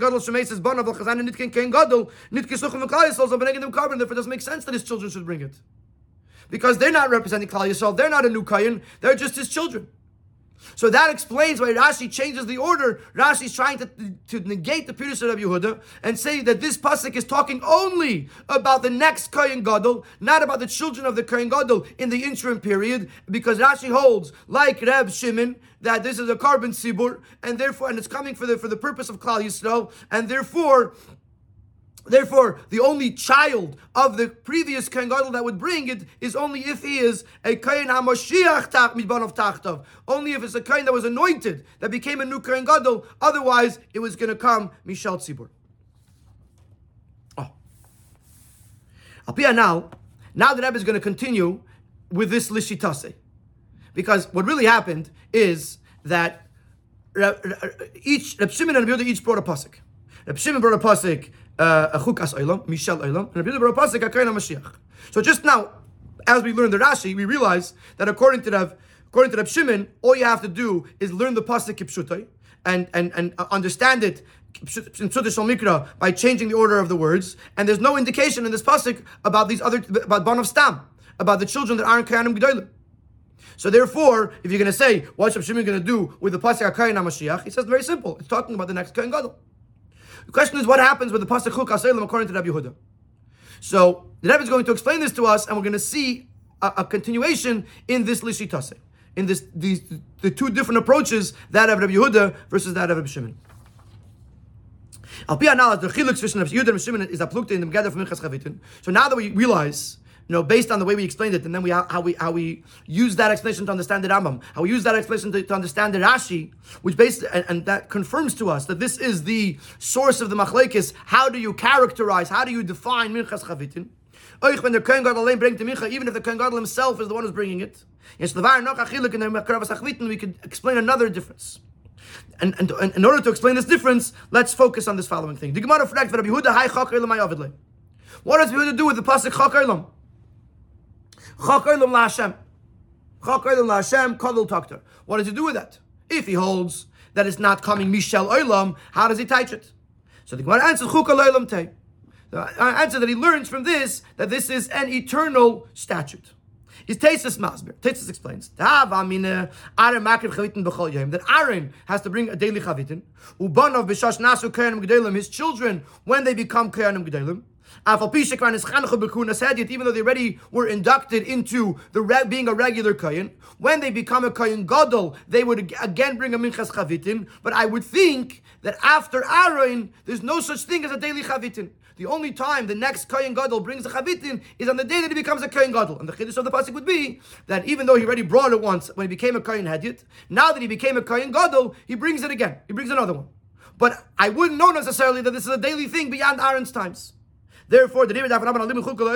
S1: only it doesn't make sense that his children should bring it. Because they're not representing Klal Yisrael, they're not a new Kohen, they're just his children. So that explains why Rashi changes the order. Rashi is trying to negate the Pirush of Rabbi Yehuda and say that this pasuk is talking only about the next Kohen Gadol, not about the children of the Kohen Gadol in the interim period, because Rashi holds, like Reb Shimon, that this is a carbon sibur, and it's coming for the purpose of Klal Yisrael, and therefore, the only child of the previous Kohen Gadol that would bring it is only if he is a Kohen HaMashiach midbanov tachtov. Only if it's a Kohen that was anointed, that became a new Kohen Gadol. Otherwise, it was going to come Mishal Tzibur. Alpia now the Rebbe is going to continue with this Lishitase. Because what really happened is that Reb Shimon and Reb Yehuda each brought a pasuk. Reb Shimon brought a pasuk, Chukas Olam, Mishal Olam, and Reb Yehuda brought a pasuk, Kohen HaMashiach. So just now, as we learned the Rashi, we realize that according to Reb Shimon, all you have to do is learn the pasuk kipshutai and understand it in Pshuta Shal Mikra by changing the order of the words. And there's no indication in this pasuk about about Banav Stam, about the children that aren't Kohanim Gedolim. So therefore, if you're going to say, what's Reb Shimon going to do with the pasuk Kohen HaMashiach? He says very simple. It's talking about the next Kohen Gadol. The question is, what happens with the pasuk Chukas Olam according to Rabbi Yehuda? So the Rebbe is going to explain this to us, and we're going to see a continuation in this Lishitase, in the two different approaches, that of Rabbi Yehuda versus that of Reb Shimon. Al pi anal, the chiluk between Reb Yehuda and Reb Shimon is aplukta in the Megillah from Minchas Chavitin. So now that we realize, based on the way we explained it, and then how we use that explanation to understand the Rambam, how we use that explanation to understand the Rashi, which and that confirms to us that this is the source of the machlekes. How do you define Minchas Chavitin? When the Kohen Gadol alone brings the mincha, even if the Kohen Gadol himself is the one who's bringing it. Yes, we could explain another difference. And in order to explain this difference, let's focus on this following thing. The Gemara fragt Rabbi Yehuda, "Hai chak olam ayavidle." What does Rabbi Yehuda do with the pasuk chak olam? Chak olam la Hashem. Chak olam la Hashem, kadol takter. What does he do with that? If he holds that it's not coming mishel olam, how does he teach it? So the Gemara answers, chukah olam tei. The answer that he learns from this, that this is an eternal statute. His Teisus Masber. Teisus explains that Aaron has to bring a daily chavitin. Ubanav b'shash nasu kohanim gedolim. His children, when they become kohanim gedolim, Even though they already were inducted into being a regular kohen, when they become a kohen gadol, they would again bring a minchas chavitin. But I would think that after Aaron, there's no such thing as a daily chavitin. The only time the next kohen gadol brings a chavitin is on the day that he becomes a kohen gadol. And the chiddush of the pasuk would be that even though he already brought it once when he became a kohen hedyot, now that he became a kohen gadol, he brings it again. He brings another one. But I wouldn't know necessarily that this is a daily thing beyond Aaron's times. Therefore, therefore, we have to have a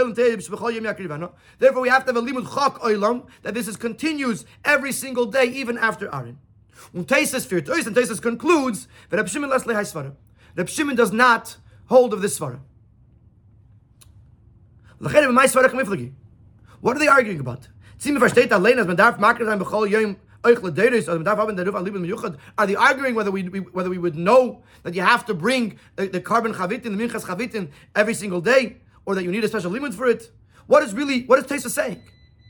S1: limud chak olam, that this continues every single day, even after Aaron. And Taisus concludes that Reb Shimon les lehai svara. Reb Shimon does not hold of this svara. What are they arguing about? Are they arguing whether we would know that you have to bring the carbon chavitin, the minchas chavitin, every single day, or that you need a special limud for it? What is Taisus saying?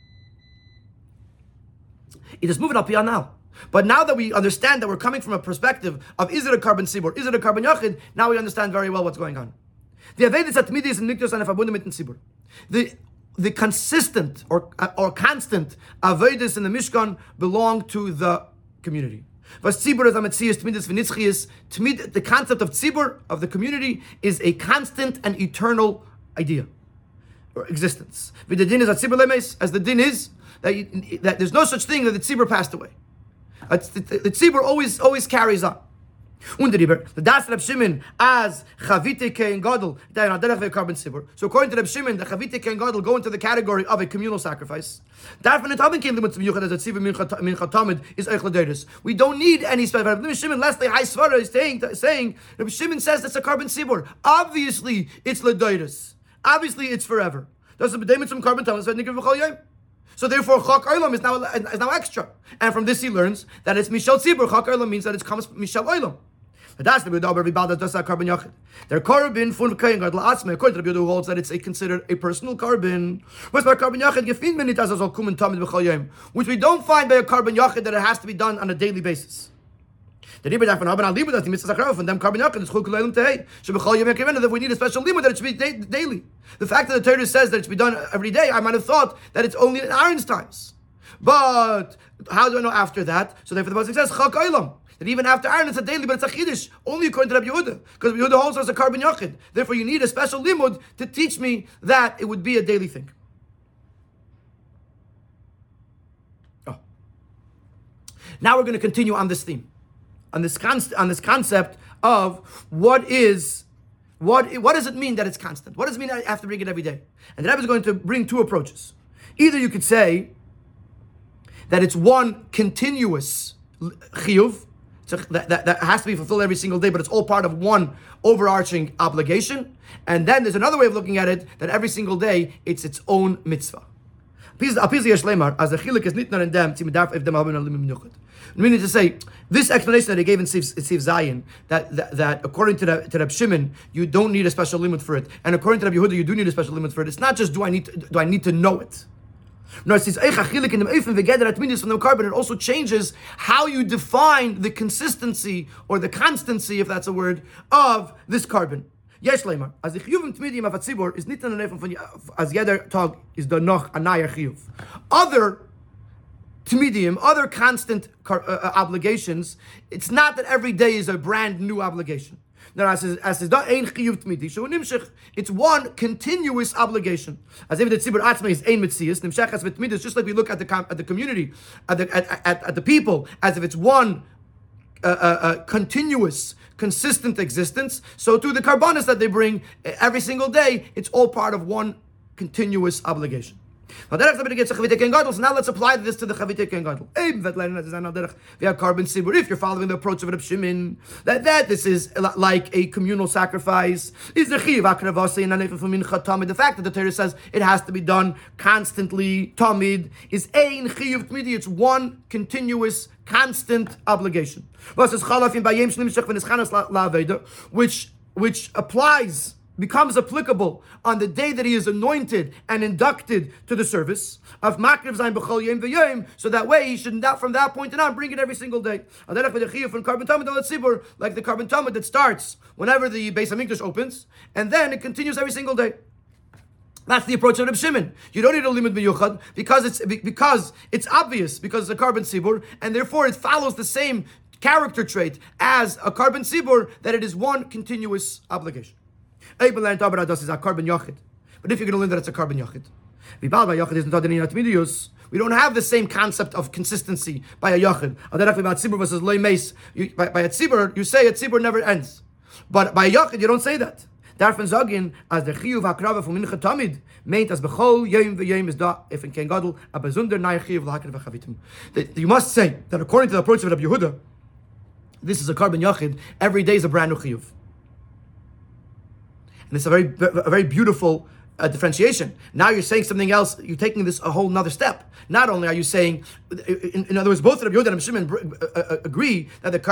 S1: It is moving up here now. But now that we understand that we're coming from a perspective of is it a carbon sibur, is it a carbon yachid, now we understand very well what's going on. The avedis atmidis and mikdos and verbunden mit dem sibur. The consistent or constant avodas in the Mishkan belong to the community. The concept of tzibur, of the community, is a constant and eternal idea or existence. As the din is that there's no such thing that the tzibur passed away. The tzibur always carries on. The das Reb Shimon as chavite kein gadol carbon sibur. So according to Reb Shimon, the chavite kein gadol go into the category of a communal sacrifice. We don't need any special. Reb Shimon less high svara is saying Reb Shimon says that's a carbon sibur. Obviously, it's ledoides. Obviously, it's forever. Does the bedayim some carbon tamas? So therefore, chak olam is now extra, and from this he learns that it's mishal tzibur. Chak olam means that it comes mishal olam. Their carbon fun kain gadol atzmei. According to the Yehuda who holds that it's considered a personal carbon. Which we don't find by a carbon yachid that it has to be done on a daily basis. The Rebbe from them carbon yachid is that we need a special limud that it should be daily. The fact that the Torah says that it should be done every day, I might have thought that it's only in Aaron's times. But how do I know after that? So therefore the pasuk says chak olam. That even after Aaron it's a daily, but it's a chiddush only according to Rabbi Yehuda, because Rabbi Yehuda holds us a carbon yachid. Therefore, you need a special limud to teach me that it would be a daily thing. Oh. Now we're going to continue on this theme, on this concept of what does it mean that it's constant? What does it mean that I have to bring it every day? And the Rebbe is going to bring two approaches. Either you could say that it's one continuous chiyuv, that has to be fulfilled every single day, but it's all part of one overarching obligation. And then there's another way of looking at it, that every single day it's its own mitzvah. As the chilik is nitnar in them, meaning to say, this explanation that he gave in Siv Zayin, that according to Reb Shimon, you don't need a special limit for it, and according to Reb Yehuda, you do need a special limit for it. It's not just do I need to know it. No, it says from the carbon. It also changes how you define the consistency or the constancy, if that's a word, of this carbon. Yes, leimar. As the chiyuvim tmidim of atzibur is nit an as jeder tag is the noch a nayer chiyuv. Other tmidim, other constant obligations. It's not that every day is a brand new obligation. It's one continuous obligation. As if the tzibur atzmei is ein mitzias, nimshachas v'tmidus, just like we look at the community, at the people, as if it's one continuous, consistent existence. So too the karbanos that they bring every single day, it's all part of one continuous obligation. So now let's apply this to the Chavite Ken Gadol. We have carbon sibur. If you're following the approach of Reb Shimon, that this is like a communal sacrifice. The fact that the Torah says it has to be done constantly, tamid, is ein chiyuv tmidi. It's one continuous, constant obligation. Which applies becomes applicable on the day that he is anointed and inducted to the service of Makriv Zayin B'chol Yom V'Yom, so that way he should not, from that point on, bring it every single day. Like the carbon tamid that starts whenever the Beis Hamikdash opens, and then it continues every single day. That's the approach of Reb Shimon. You don't need a limit b'yuchad because it's obvious, because it's a carbon sibur, and therefore it follows the same character trait as a carbon sibur, that it is one continuous obligation. But if you're going to learn that it's a carbon yachid, we don't have the same concept of consistency by a yachid. By a tzibur, you say a tzibur never ends. But by a yachid, you don't say that. Darfen sagen, as the chiyuv hakrava from mincha tamid meint as bechol yom v'yom is da if in ken gadol a bezunder nay chiyuv l'haker v'chavitim. You must say that according to the approach of Rabbi Yehuda, this is a carbon yachid. Every day is a brand new chiyuv, and it's a very beautiful differentiation. Now you're saying something else. You're taking this a whole nother step. Not only are you saying, in other words, both Rabbi Yehuda and Rabbi Shimon agree that the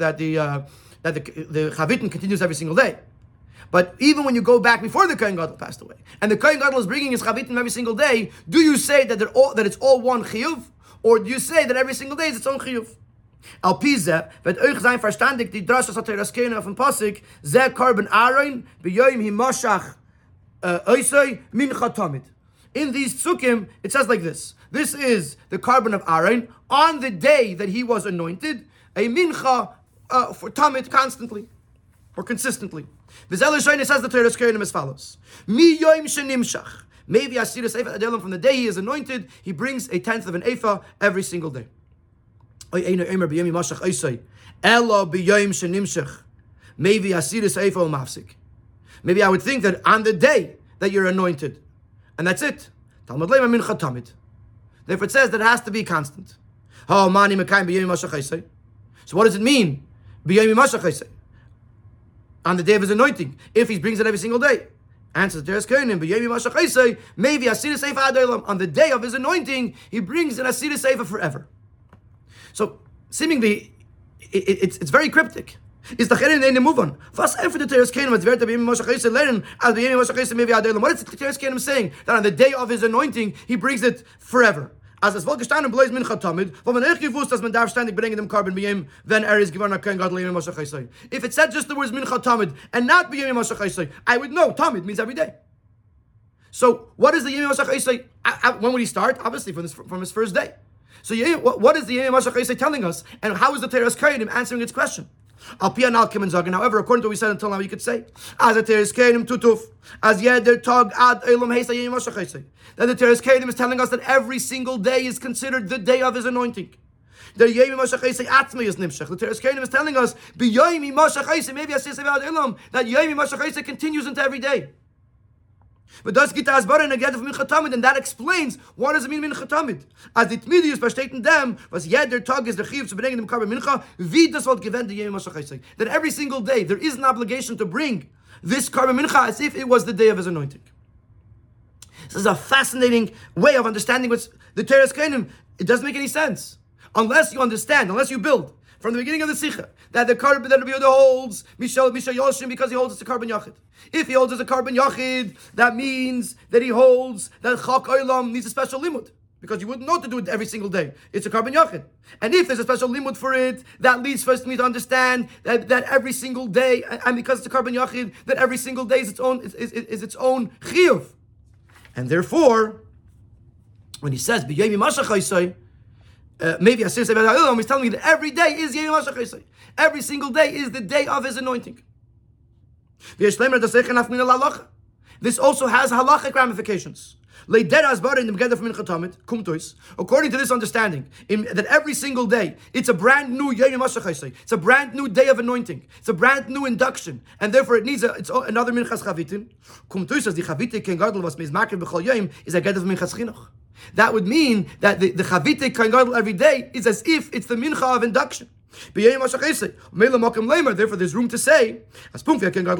S1: chavitim continues every single day. But even when you go back before the Kohen Gadol passed away, and the Kohen Gadol is bringing his chavitim every single day, do you say that it's all one chiyuv, or do you say that every single day is its own chiyuv? Al pizeh wird euch sein verstandig die drasha sateras kene auf dem Pasuk ze carbon Aaron beyoim himashach oisei mincha tamid. In these psukim, it says like this: this is the carbon of Aaron on the day that he was anointed, a mincha for tamid constantly or consistently. V'zel Shayne says the Torah Kerim as follows: Mi yom shenimshach. Maybe Asiris Efa Adelam, from the day he is anointed, he brings a tenth of an Efa every single day. Maybe Asiris Efa Mafsik. Maybe I would think that on the day that you're anointed, and that's it. Talmud Leima Mincha Tamid. Therefore it says that it has to be constant. So what does it mean? On the day of his anointing, if he brings it every single day. Answer the Teres Kohanim, maybe Asir Seifa Adolam, on the day of his anointing, he brings an Asir Seifa forever. So, seemingly, it's very cryptic. Is the Cherin in the move on? Was for the Teres Kohanim, it's very to be Moshe Chayse learn, as the Moshe Chayse maybe Adolam. What is the Teres Kohanim saying? That on the day of his anointing, he brings it forever. As es wohl gestanden bloß mincha tamid, wo man echt gewusst, dass man darf ständig bringen dem carbon b'yem, then is given a Kohen Gadol yom Moshe Chayse. If it said just the words mincha tamid and not b'yem Moshe Chayse, I would know tamid means every day. So what is the yom Moshe Chayse? When would he start? Obviously from his first day. So what is the yom Moshe Chayse telling us, and how is the Teres Kohanim answering its question? However, according to what we said until now, you could say, as a Teres Kohanim tutuf, as yeder tag ad elam heisa yom Moshe Chayse. That the Teres Kohanim is telling us that every single day is considered the day of his anointing. The Yom Moshe Chayse atzmi is nimshach. The Teres Kohanim is telling us, b'Yom Moshe Chayse, maybe I say about elam, that Yom Moshe Chayse continues into every day. But das gibt as bar in a get of mincha tamid, and that explains what does it mean mincha tamid. As the tmidi is verstehen them, was jeder tag is the chiyuv to bring them carbon mincha, wie das wird gewend the Yom Moshe Chayse. That every single day there is an obligation to bring this carbon mincha as if it was the day of his anointing. This is a fascinating way of understanding what's the Teres Kohanim. It doesn't make any sense unless you understand, unless you build from the beginning of the Sikha that the carbon that Rabbi Yehuda holds Misha Yoshim because he holds it's a carbon yachid. If he holds it's a carbon yachid, that means that he holds that Chak Olam needs a special limud, because you wouldn't know to do it every single day. It's a carbon yachid. And if there's a special limud for it, that leads first me to understand that every single day, and because it's a carbon yachid, that every single day is its own chiyuv. And therefore, when he says b'yom Moshe Chayse, maybe Asir Seifa Adolam, he's telling me that every day is Yom Moshe Chayse. Every single day is the day of his anointing. This also has halachic ramifications. According to this understanding, that every single day it's a brand new Yom Moshe Chayse. It's a brand new day of anointing. It's a brand new induction, and therefore it needs another minchas chavitin. Kumtois the chavite Kohen Gadol was mizmaker b'chol yom is a get of minchas chinuch. That would mean that the chavite Kohen Gadol every day is as if it's the mincha of induction. Therefore, there's room to say, just like the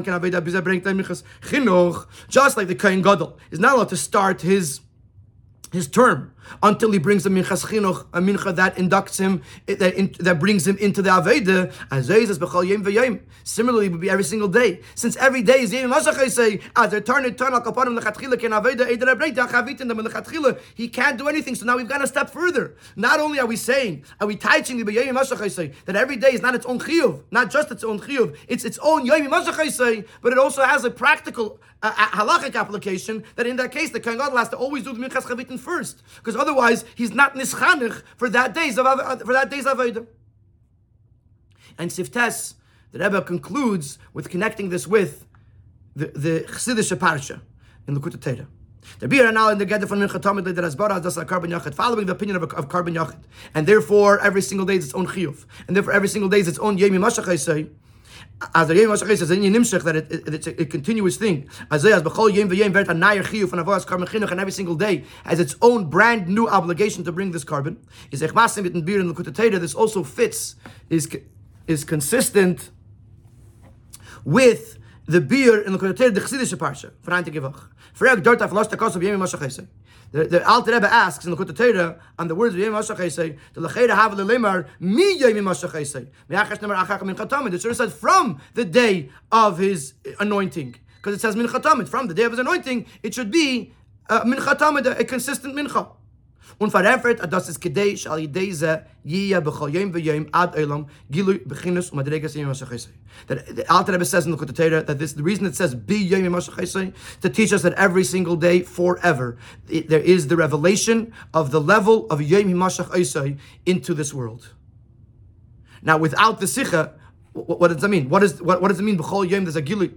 S1: Kohen Gadol is not allowed to start his his term, until he brings a minchas chinuch, a mincha that inducts him, that brings him into the Aveda. Similarly, it would be every single day. Since every day is Yom HaMashiach, as they're turn al kapanim lechatchila ken Aveda eider abreita chavitin them lechatchila, he can't do anything. So now we've gone a step further. Not only are we teaching the Yom HaMashiach that every day is not its own chiyuv, not just its own chiyuv, it's its own Yom HaMashiach, but it also has a practical halachic application that in that case the Kohen Gadol has to always do the minchas chavitin first, because otherwise he's not nischanich for that day's avodah. And Siftes, the Rebbe concludes with connecting this with the Chassidish parsha in Likutei Torah. The Bir now in the Gedder von Mincha Tamid the Rasbara das Karban Yachid, following the opinion of Karban Yachid, and therefore every single day is its own chiyuv, and therefore every single day is its own Yom HaMashiach. As the Yom HaMashiach says in Nimshach that it's a continuous thing. As b'chol yom v'yom v'ert hanayer chiyuv and avos karban chinuch, and every single day has its own brand new obligation to bring this carbon. Is echmasim mit bir in Likutei Torah. This also fits, is consistent with the beer in the Likutei Torah, the Chassidish parsha. Frag dort af lost the cost of Yom HaMashiach. The Alter Rebbe asks in the Likutei Torah on the words of Yom HaMashiach, the lechera have the lemar mi Yom HaMashiach. The Torah says from the day of his anointing, because it says mincha tamid, from the day of his anointing, it should be mincha tamid, a consistent mincha. Und verefert, das ist kedei shal yidei ze yiyah b'chol yom v'yom ad olam gilui b'chinus u'madregas Yom HaMashiach. That the Alter Rebbe says in the Likutei Torah that the reason it says be Yom HaMashiach to teach us that every single day forever there is the revelation of the level of Yom HaMashiach into this world. Now, without the sicha, what does that mean? What does it mean? B'chol yom there's a gilui.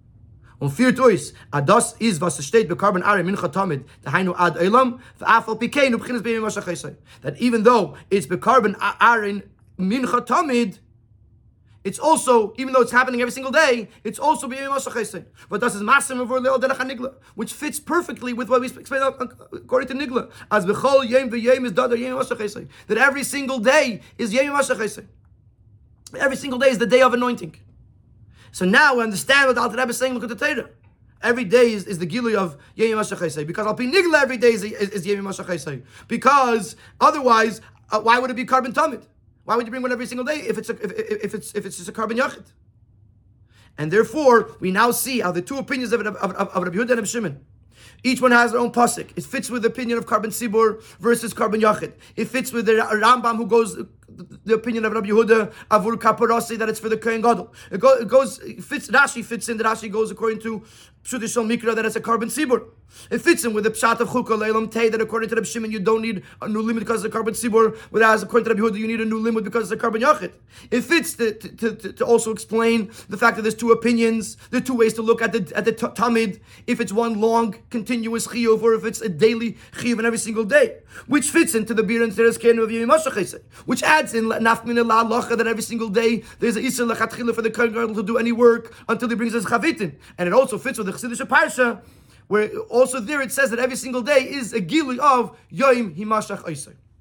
S1: Adas is was steht be carbon are mincha tamid the hainu ad elam v'afal pikeinu b'chinas b'yom HaMashiach. That even though it's be carbon are in mincha tamid, it's also, even though it's happening every single day, it's also b'yom HaMashiach. But das is masim over leil derech nigla, which fits perfectly with what we explained according to nigla. As b'chol yom v'yom is dadar Yom HaMashiach. That every single day is Yom HaMashiach. Every single day is the day of anointing. So now we understand what the Alter Rebbe is saying. Look at the Torah. Every day is the gilui of Yom HaMashiach, because Al Pi Nigla every day is Yom HaMashiach. Because otherwise, why would it be carbon tamid? Why would you bring one every single day if it's just a carbon yachid? And therefore, we now see how the two opinions of Rabbi Yehuda and Rabbi Shimon, each one has their own pasuk. It fits with the opinion of carbon sibur versus carbon yachid. It fits with the Rambam who goes the opinion of Rabbi Yehuda avur kaparasi that it's for the Kohen Gadol. It fits. Rashi fits in. The Rashi goes according to Pshuti Shel Mikra that it's a carbon sibur. It fits in with the pshat of Chukah Leilam Tei that according to Rabbi Shimon you don't need a new limit because it's a carbon sibur, whereas according to Rabbi Yehuda you need a new limit because it's a carbon yachid. It fits to also explain the fact that there's two opinions, there are two ways to look at the tamid, if it's one long continuous chiyuv or if it's a daily chiyuv in every single day, which fits into the bir and teres kenu of Yom HaMashiach, which adds in nafmin la locha that every single day there's a isur lechatchila for the Kohen Gadol to do any work until he brings his chavitin, and it also fits with the Chassidish parsha, where also there it says that every single day is a gilui of Yom HaMashiach.